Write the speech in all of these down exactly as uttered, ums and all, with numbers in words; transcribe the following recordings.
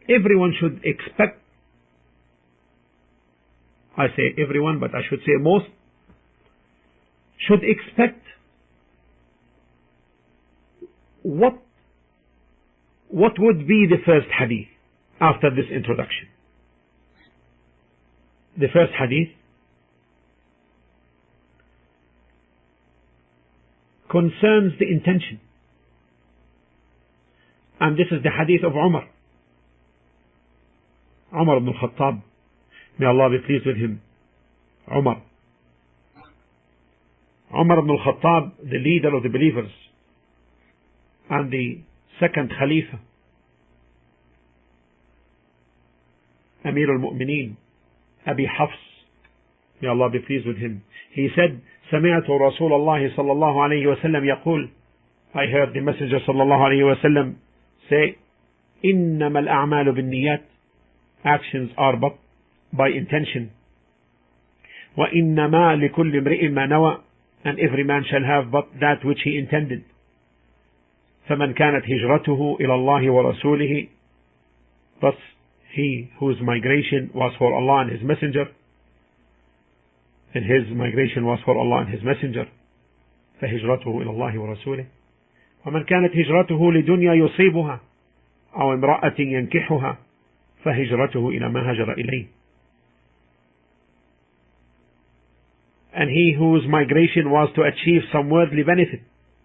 everyone should expect, I say everyone, but I should say most, should expect what, what would be the first hadith after this introduction. The first hadith concerns the intention. And this is the hadith of Umar. Umar ibn al-Khattab. May Allah be pleased with him. Umar. Umar ibn al-Khattab, the leader of the believers and the second Khalifa, Amir al-Mu'mineen, Abi Hafs. May Allah be pleased with him. He said, سمعت رسول الله صلى الله عليه وسلم يقول, I heard the Messenger صلى الله عليه وسلم say, إنما الأعمال بالنيات, actions are but by intention. وإنما لكل امرئ ما نوى, and every man shall have but that which he intended. فمن كانت هجرته إلى الله ورسوله, thus he whose migration was for Allah and His Messenger, and his migration was for Allah and His Messenger, فهجرته إلى الله ورسوله. ومن كانت هجرته لدنيا يصيبها أو امرأة ينكحها فهجرته إلى ما هاجر إليه. And he whose migration was to achieve some worldly benefit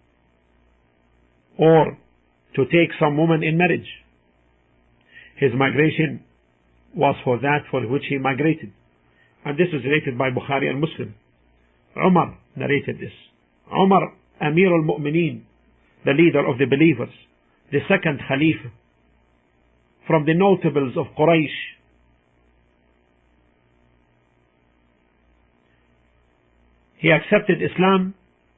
or to take some woman in marriage, his migration was for that for which he migrated. And this is related by Bukhari and Muslim. Umar narrated this. Umar, Amir al-Mu'mineen, the leader of the believers, the second Khalifa, from the notables of Quraysh. He accepted Islam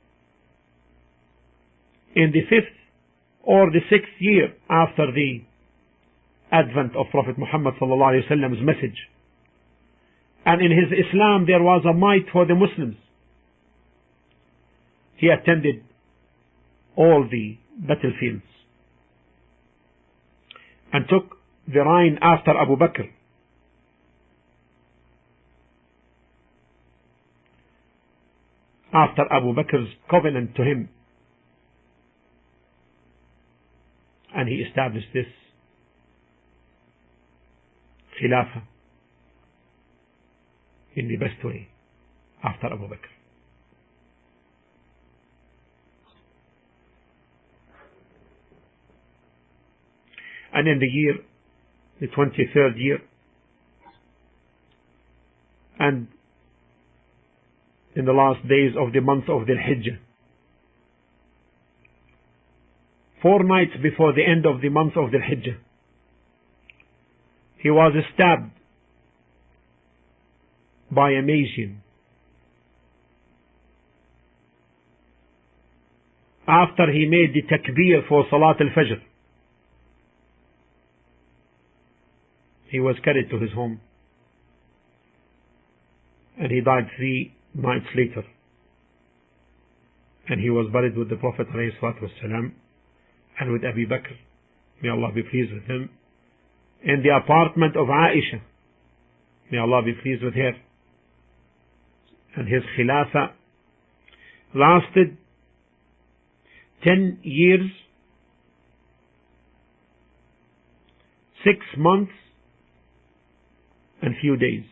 in the fifth or the sixth year after the advent of Prophet Muhammad sallallahu alaihi wasallam's message. And in his Islam there was a might for the Muslims. He attended all the battlefields and took the reign after Abu Bakr. After Abu Bakr's covenant to him. And he established this Khilafah in the best way after Abu Bakr. And in the year, the twenty-third year, and in the last days of the month of the Hijjah, four nights before the end of the month of the Hijjah, he was stabbed by a Magian. After he made the takbir for Salat al-Fajr, he was carried to his home and he died three nights later, and he was buried with the Prophet ﷺ and with Abu Bakr, may Allah be pleased with him, in the apartment of Aisha, may Allah be pleased with her. And his Khilafah lasted ten years, six months and few days.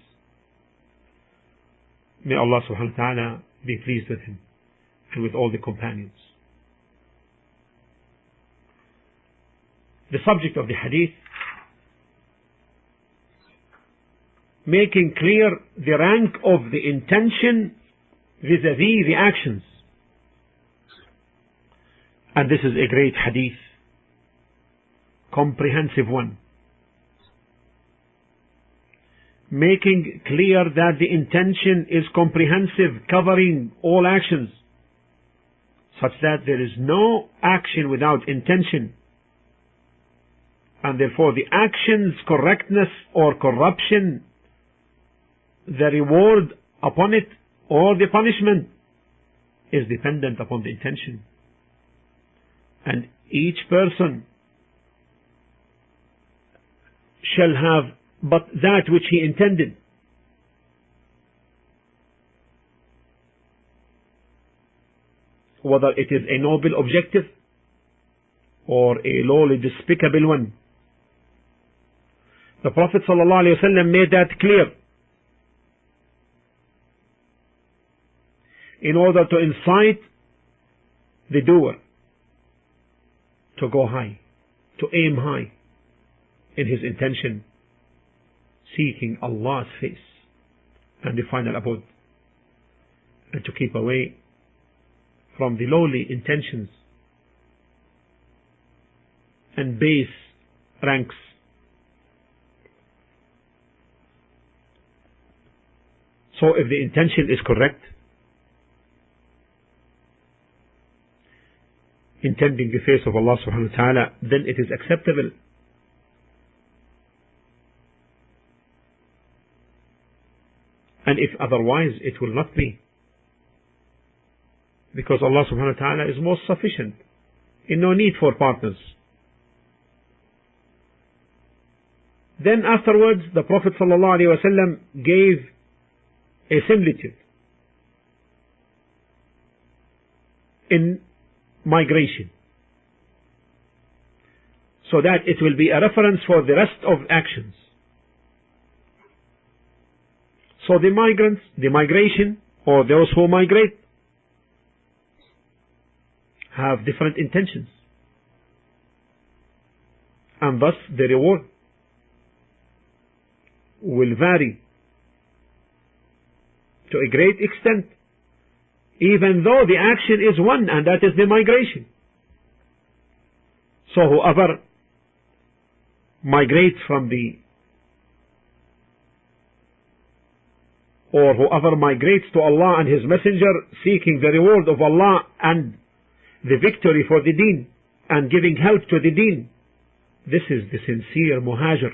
May Allah subhanahu wa ta'ala be pleased with him and with all the companions. The subject of the hadith, making clear the rank of the intention vis-a-vis the actions. And this is a great hadith, comprehensive one. Making clear that the intention is comprehensive, covering all actions, such that there is no action without intention. And therefore the action's correctness or corruption, the reward upon it or the punishment, is dependent upon the intention. And each person shall have but that which he intended. Whether it is a noble objective or a lowly despicable one. The Prophet ﷺ made that clear in order to incite the doer to go high, to aim high in his intention, seeking Allah's face and the final abode, and to keep away from the lowly intentions and base ranks. So if the intention is correct, intending the face of Allah subhanahu wa ta'ala, then it is acceptable. And if otherwise, it will not be. Because Allah subhanahu wa ta'ala is most sufficient, in no need for partners. Then afterwards, the Prophet sallallahu alaihi wasallam gave a similitude in migration, so that it will be a reference for the rest of actions. So the migrants, the migration, or those who migrate, have different intentions, and thus the reward will vary to a great extent, even though the action is one, and that is the migration. So whoever migrates from the or whoever migrates to Allah and His Messenger, seeking the reward of Allah and the victory for the deen and giving help to the deen, this is the sincere muhajir,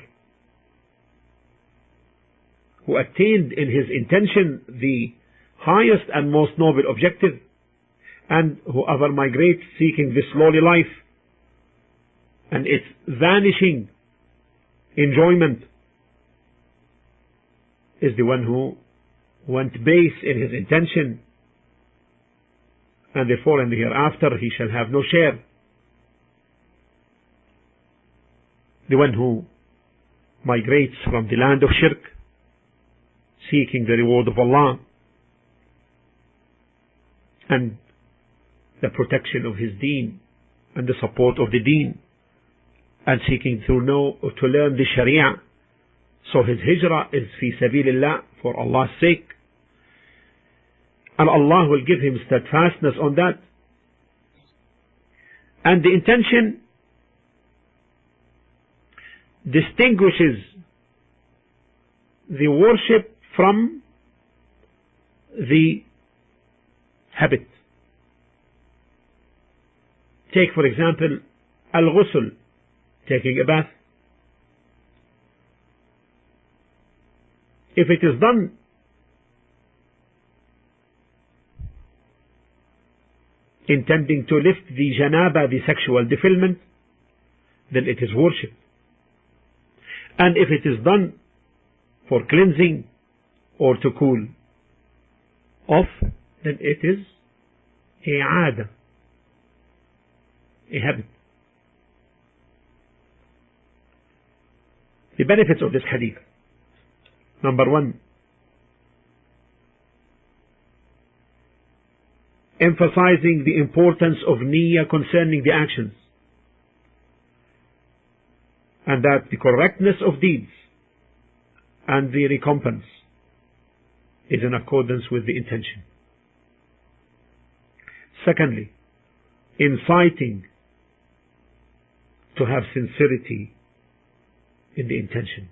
who attained in his intention the highest and most noble objective. And whoever migrates seeking this lowly life and its vanishing enjoyment is the one who went base in his intention, and therefore in the hereafter he shall have no share. The one who migrates from the land of shirk, seeking the reward of Allah and the protection of his deen and the support of the deen, and seeking to know or to learn the Sharia. So his hijrah is fi sabilillah, for Allah's sake, and Allah will give him steadfastness on that. And the intention distinguishes the worship from the habit. Take for example al-ghusl, taking a bath. If it is done intending to lift the janaba, the sexual defilement, then it is worship. And if it is done for cleansing or to cool off, then it is a aada, a habit. The benefits of this hadith. Number one, emphasizing the importance of niyyah concerning the actions, and that the correctness of deeds and the recompense is in accordance with the intention. Secondly, inciting to have sincerity in the intention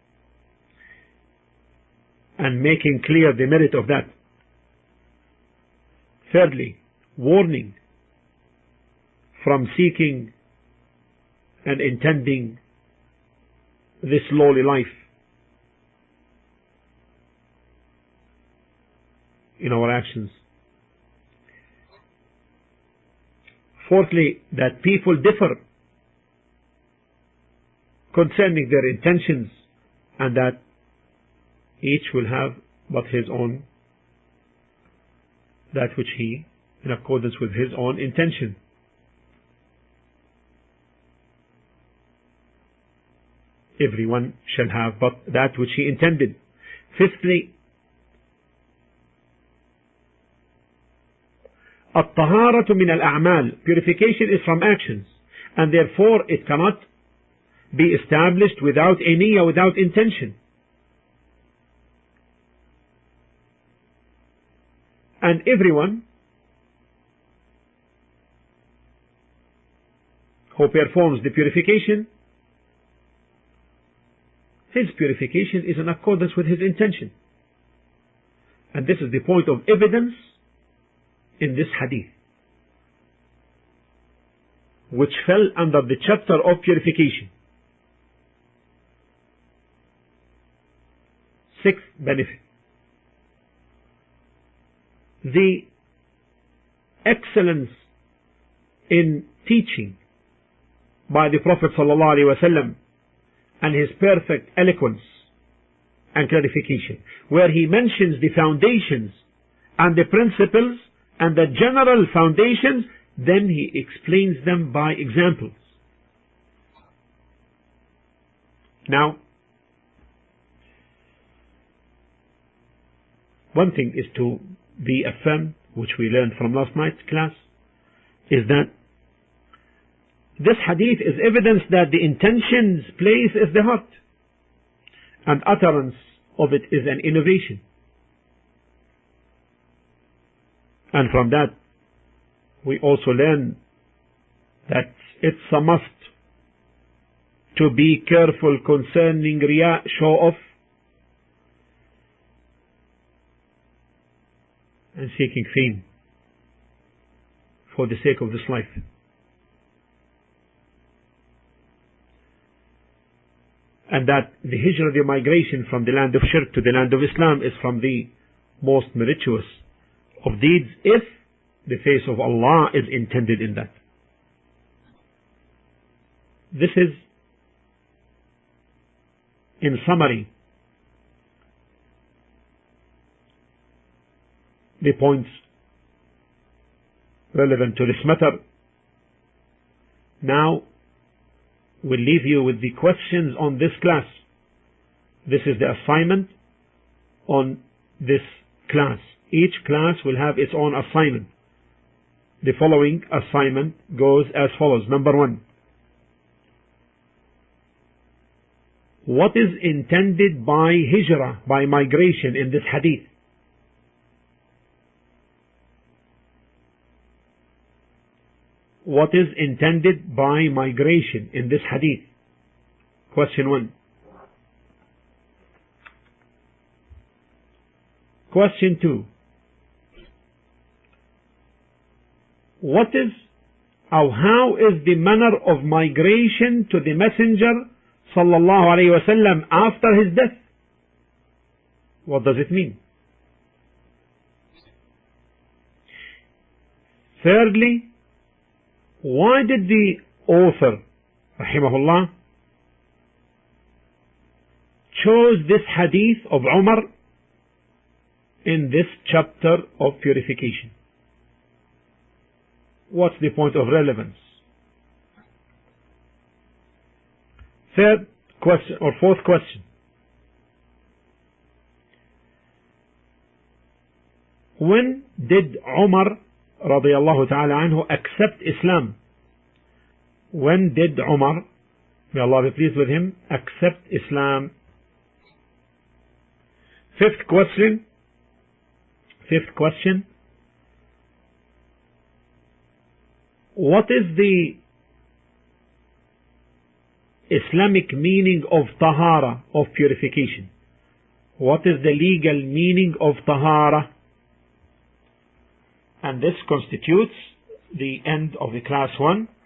and making clear the merit of that. Thirdly, warning from seeking and intending this lowly life in our actions. Fourthly, that people differ concerning their intentions, and that each will have but his own, that which he, in accordance with his own intention. Everyone shall have but that which he intended. Fifthly, الطهارة من الأعمال. Purification is from actions, and therefore it cannot be established without a niyyah, without intention. And everyone who performs the purification, his purification is in accordance with his intention. And this is the point of evidence in this hadith, which fell under the chapter of purification. Sixth benefit: the excellence in teaching by the Prophet ﷺ and his perfect eloquence and clarification, where he mentions the foundations and the principles and the general foundations, then he explains them by examples. Now, one thing is to be affirmed, which we learned from last night's class, is that this hadith is evidence that the intention's place is the heart, and utterance of it is an innovation. And from that, we also learn that it's a must to be careful concerning riya, show off, and seeking fame for the sake of this life. And that the hijrah, the migration from the land of shirk to the land of Islam, is from the most meritorious of deeds if the face of Allah is intended in that. This is, in summary, the points relevant to this matter. Now we'll leave you with the questions on this class. This is the assignment on this class. Each class will have its own assignment. The following assignment goes as follows. Number one: what is intended by hijrah, by migration, in this hadith? What is intended by migration in this hadith? Question one. Question two. What is, or how is the manner of migration to the Messenger sallallahu alaihi wasallam after his death? What does it mean? Thirdly, why did the author, rahimahullah, chose this hadith of Umar in this chapter of purification? What's the point of relevance? Third question, or fourth question: when did Umar radiyallahu ta'ala anhu accept Islam? When did Umar, may Allah be pleased with him, accept Islam? Fifth question, fifth question, what is the Islamic meaning of tahara, of purification? What is the legal meaning of tahara? And this constitutes the end of the class one.